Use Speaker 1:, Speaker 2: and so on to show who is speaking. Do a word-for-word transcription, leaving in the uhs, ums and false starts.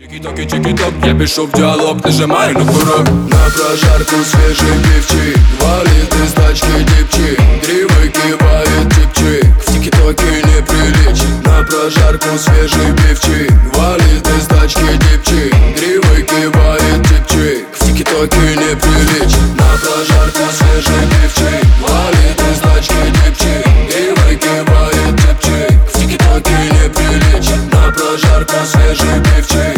Speaker 1: Тики-токи, чики-ток, я пишу в диалог, нажимаю на курок. На прожарку свежий пивчик, валит из тачки дипчик, гривой кивает типчик, в тики-токе неприличен. На прожарку свежий пивчик, валит из тачки дипчик, гривой кивает типчик, в тики-токе неприличен. На прожарку свежий пивчик, валит из тачки дипчик, гривой кивает типчик, в тики-токе неприличен. На прожарку свежий пивчик.